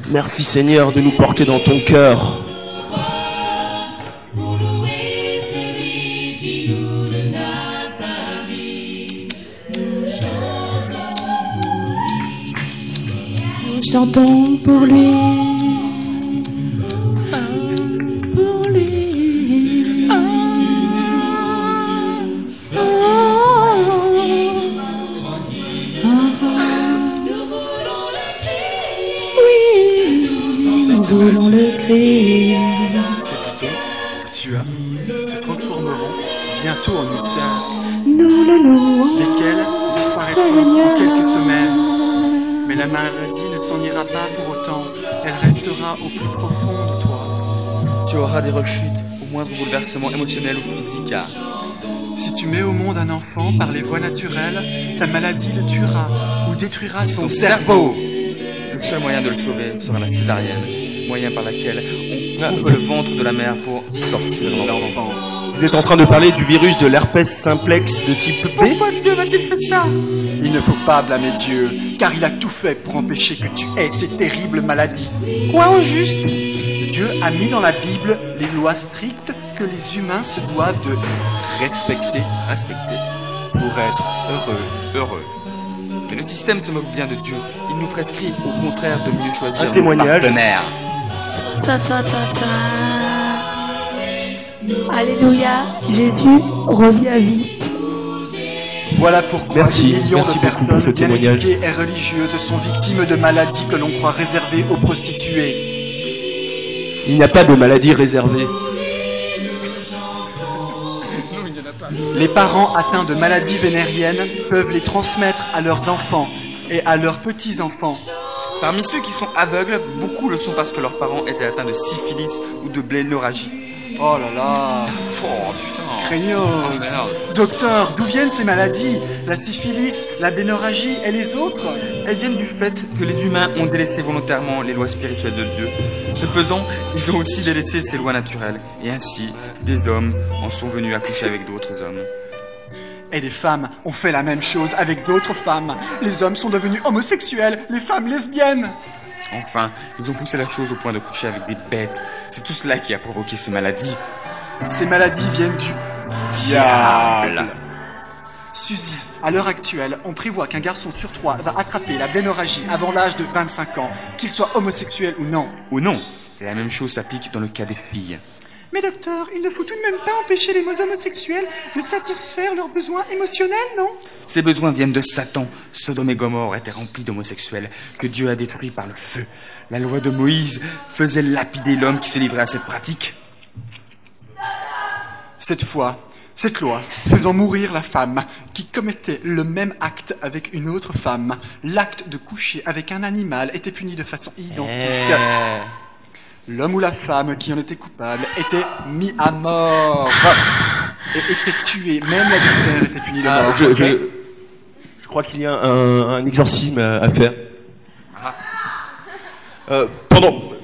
Merci Seigneur de nous porter dans ton cœur. Nous chantons pour lui. Pour lui. Oui, nous voulons le créer. Ces boutons que tu as se transformeront bientôt en ulcères, Nous le louons, lesquels disparaîtront Seigneur. en quelques semaines. Mais la maladie ne s'en ira pas pour autant, elle restera au plus profond de toi. Tu auras des rechutes au moindre bouleversement émotionnel ou physique. Si tu mets au monde un enfant par les voies naturelles, ta maladie le tuera ou détruira son cerveau. Le seul moyen de le sauver sera la césarienne, moyen par lequel on coupe le ventre de la mère pour sortir l'enfant. Vous êtes en train de parler du virus de l'herpès simplex de type B? Pourquoi Dieu m'a-t-il fait ça? Il ne faut pas blâmer Dieu, car il a tout fait pour empêcher que tu aies ces terribles maladies. Quoi au juste? Dieu a mis dans la Bible les lois strictes que les humains se doivent de respecter pour être heureux. Mais le système se moque bien de Dieu. Il nous prescrit au contraire de mieux choisir Un nos témoignage. partenaires. Alléluia, Jésus revient vite. Voilà pourquoi Merci, des millions merci de beaucoup pour personnes ce bien témoignage. éduquées et religieuses sont victimes de maladies que l'on croit réservées aux prostituées. Il n'y a pas de maladie réservée. Les parents atteints de maladies vénériennes peuvent les transmettre à leurs enfants et à leurs petits-enfants. Parmi ceux qui sont aveugles, beaucoup le sont parce que leurs parents étaient atteints de syphilis ou de blénorragie. Oh là là, Oh putain. craignos. Oh, merde. Docteur, d'où viennent ces maladies? La syphilis, la bénorragie et les autres? Elles viennent du fait que les humains ont délaissé volontairement les lois spirituelles de Dieu. Ce faisant, ils ont aussi délaissé ces lois naturelles. Et ainsi, des hommes en sont venus à coucher avec d'autres hommes. Et les femmes ont fait la même chose avec d'autres femmes. Les hommes sont devenus homosexuels, les femmes lesbiennes. Enfin, ils ont poussé la chose au point de coucher avec des bêtes. C'est tout cela qui a provoqué ces maladies. Ces maladies viennent du Diable. Suzy, à l'heure actuelle, on prévoit qu'un garçon sur 3 va attraper la blénorragie avant l'âge de 25 ans, qu'il soit homosexuel ou non. Ou non. Et la même chose s'applique dans le cas des filles. Mais docteur, il ne faut tout de même pas empêcher les homosexuels de satisfaire leurs besoins émotionnels, non? Ces besoins viennent de Satan. Sodome et Gomorrhe étaient remplis d'homosexuels que Dieu a détruits par le feu. La loi de Moïse faisait lapider l'homme qui se livrait à cette pratique. Cette loi faisant mourir la femme qui commettait le même acte avec une autre femme, l'acte de coucher avec un animal était puni de façon identique. L'homme ou la femme qui en était coupable était mis à mort et était tué. Même l'adultère était puni de mort. Je crois qu'il y a un exorcisme à faire. Pendant